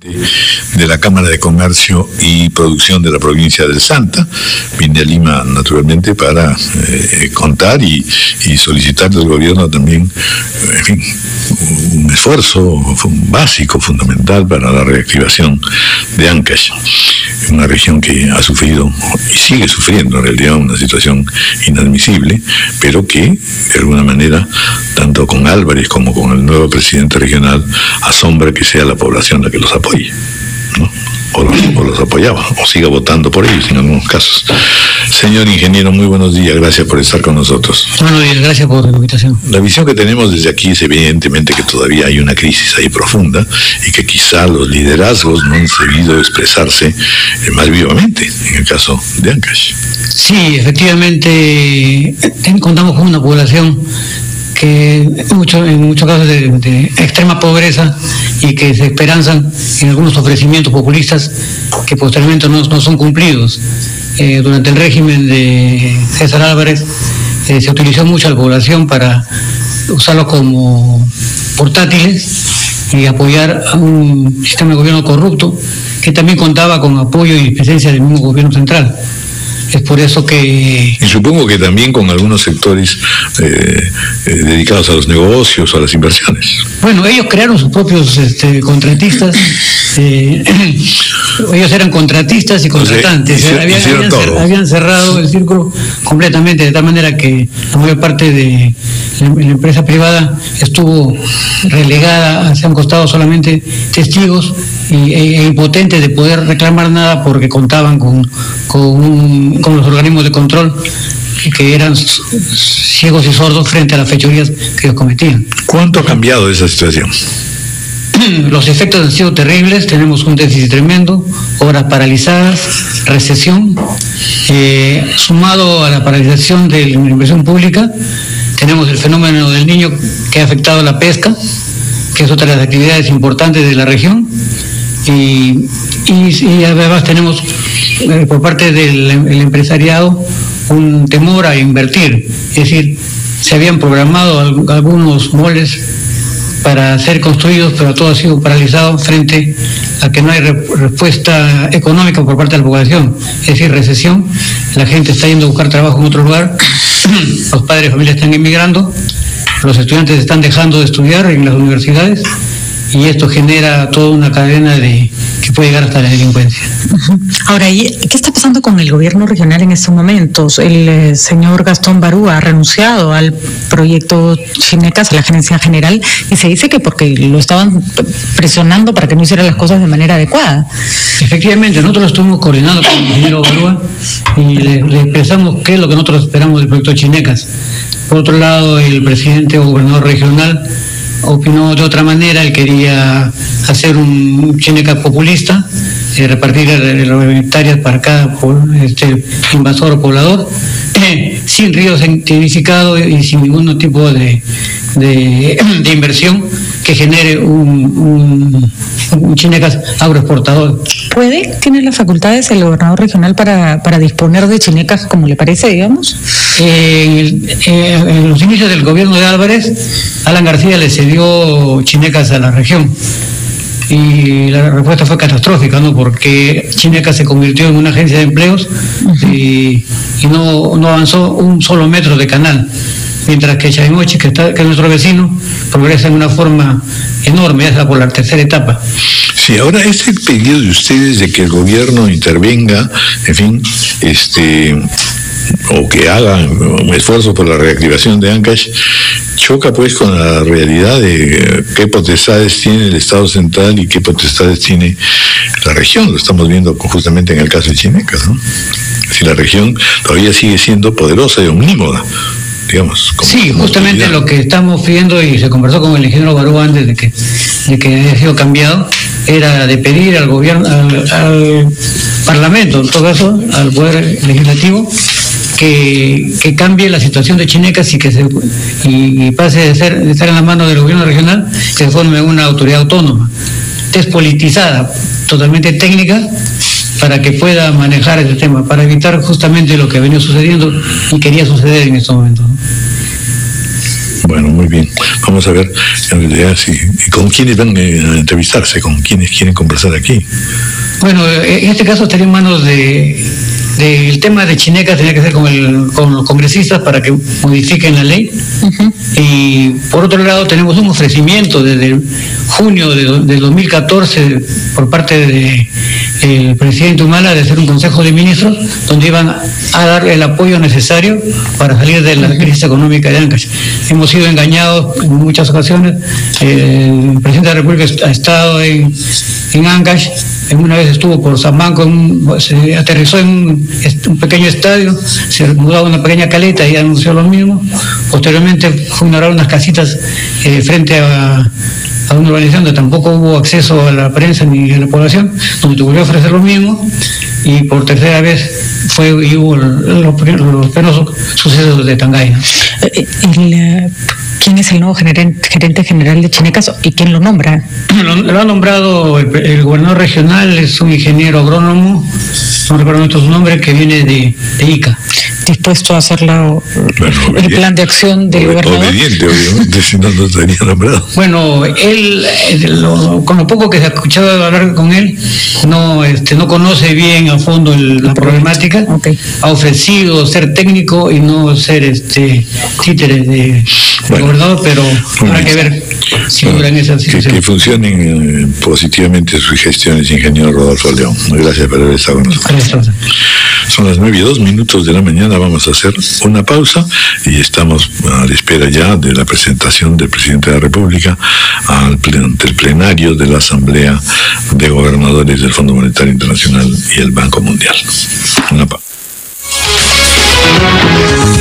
de la Cámara de Comercio y Producción de la provincia del Santa. Vine a Lima naturalmente para contar y solicitar del gobierno también, en fin, un esfuerzo básico, fundamental para la reactivación de Ancash, una región que ha sufrido y sigue sufriendo en realidad una situación inadmisible, pero que de alguna manera, tanto con Álvarez como con el nuevo presidente regional, asombra que sea la población la que los apoye, ¿no? O los apoyaba, o siga votando por ellos en algunos casos. Señor ingeniero, muy buenos días, gracias por estar con nosotros. Buenos días, gracias por la invitación. La visión que tenemos desde aquí es evidentemente que todavía hay una crisis ahí profunda y que quizá los liderazgos no han sabido expresarse más vivamente en el caso de Ancash. Sí, efectivamente, contamos con una población que en muchos casos de extrema pobreza y que se esperanzan en algunos ofrecimientos populistas que posteriormente no son cumplidos. Durante el régimen de César Álvarez se utilizó mucho a la población para usarlos como portátiles y apoyar a un sistema de gobierno corrupto que también contaba con apoyo y presencia del mismo gobierno central. Es por eso que... Y supongo que también con algunos sectores dedicados a los negocios o a las inversiones. Bueno, ellos crearon sus propios contratistas. Ellos eran contratistas y contratantes. Habían cerrado el círculo completamente, de tal manera que la mayor parte de la empresa privada estuvo relegada hacia un costado, solamente testigos e impotentes de poder reclamar nada porque contaban con los organismos de control que eran ciegos y sordos frente a las fechorías que ellos cometían. ¿Cuánto ha cambiado esa situación? Los efectos han sido terribles, tenemos un déficit tremendo, obras paralizadas, recesión, sumado a la paralización de la inversión pública, tenemos el fenómeno del Niño que ha afectado la pesca, que es otra de las actividades importantes de la región, y además tenemos por parte del empresariado un temor a invertir, es decir, se habían programado algunos moles para ser construidos, pero todo ha sido paralizado frente a que no hay respuesta económica por parte de la población, es decir, recesión, la gente está yendo a buscar trabajo en otro lugar, los padres de familia están emigrando, los estudiantes están dejando de estudiar en las universidades y esto genera toda una cadena que puede llegar hasta la delincuencia. Ahora, ¿qué está pasando con el gobierno regional en estos momentos? El señor Gastón Barú ha renunciado al proyecto Chinecas, a la gerencia general, y se dice que porque lo estaban presionando para que no hiciera las cosas de manera adecuada. Efectivamente, nosotros estuvimos coordinando con el ingeniero Barúa y le expresamos qué es lo que nosotros esperamos del proyecto Chinecas. Por otro lado, el presidente o gobernador regional opinó de otra manera. Él quería hacer un Chinecas populista, repartir las hectáreas para cada invasor o poblador, sin río significado y sin ningún tipo de inversión que genere un Chinecas agroexportador. ¿Tiene las facultades el gobernador regional para disponer de Chinecas como le parece, digamos? En los inicios del gobierno de Álvarez, Alan García le cedió Chinecas a la región y la respuesta fue catastrófica, ¿no? Porque Chinecas se convirtió en una agencia de empleos y no avanzó un solo metro de canal, mientras que Chavimochi, que es nuestro vecino, progresa en una forma enorme, ya está por la tercera etapa. Sí, ahora ese pedido de ustedes de que el gobierno intervenga, en fin, o que haga un esfuerzo por la reactivación de Ancash, choca pues con la realidad de qué potestades tiene el Estado central y qué potestades tiene la región. Lo estamos viendo justamente en el caso de Chinecas, ¿no? Si la región todavía sigue siendo poderosa y omnímoda, digamos. Sí, justamente lo que estamos viendo, y se conversó con el ingeniero Barú antes de que haya sido cambiado, era de pedir al gobierno, al Parlamento, en todo caso, al Poder Legislativo, que cambie la situación de Chinecas y pase de estar en la mano del gobierno regional, que se forme una autoridad autónoma, despolitizada, totalmente técnica, para que pueda manejar ese tema, para evitar justamente lo que ha venido sucediendo y quería suceder en estos momentos, ¿no? Bueno, muy bien. Vamos a ver. En realidad, sí. ¿Y con quiénes van a entrevistarse? ¿Con quiénes quieren conversar aquí? Bueno, en este caso estaría en manos del tema de Chineca, tenía que ser con los congresistas para que modifiquen la ley. Uh-huh. Y por otro lado tenemos un ofrecimiento desde junio de 2014 por parte del presidente Humala de hacer un consejo de ministros donde iban a dar el apoyo necesario para salir de la crisis económica de Ancash. Hemos sido engañados en muchas ocasiones. El presidente de la República ha estado en Ancash. Una vez estuvo por San Banco, se aterrizó en un pequeño estadio, se mudó a una pequeña caleta y anunció lo mismo. Posteriormente fue a inaugurar unas casitas frente a una urbanización donde tampoco hubo acceso a la prensa ni a la población, donde volvió a ofrecer lo mismo, y por tercera vez hubo los penosos sucesos de Tangay, ¿no? ¿Quién es el nuevo gerente general de Chinecas y quién lo nombra? Lo ha nombrado el gobernador regional, es un ingeniero agrónomo, no recuerdo su nombre, que viene de Ica. ¿Dispuesto a hacer el plan de acción del gobernador? Obediente, obviamente, si no estaría nombrado. Bueno, él, con lo poco que se ha escuchado hablar con él, no conoce bien a fondo la problemática. Okay. Ha ofrecido ser técnico y no ser títere del gobernador, pero habrá que ver si duran esa situación. Que funcionen positivamente sus gestiones, ingeniero Rodolfo León. Gracias por haber estado con nosotros. Son las 9:02 de la mañana, vamos a hacer una pausa y estamos a la espera ya de la presentación del presidente de la República ante el plenario de la Asamblea de Gobernadores del Fondo Monetario Internacional y el Banco Mundial. Una pausa.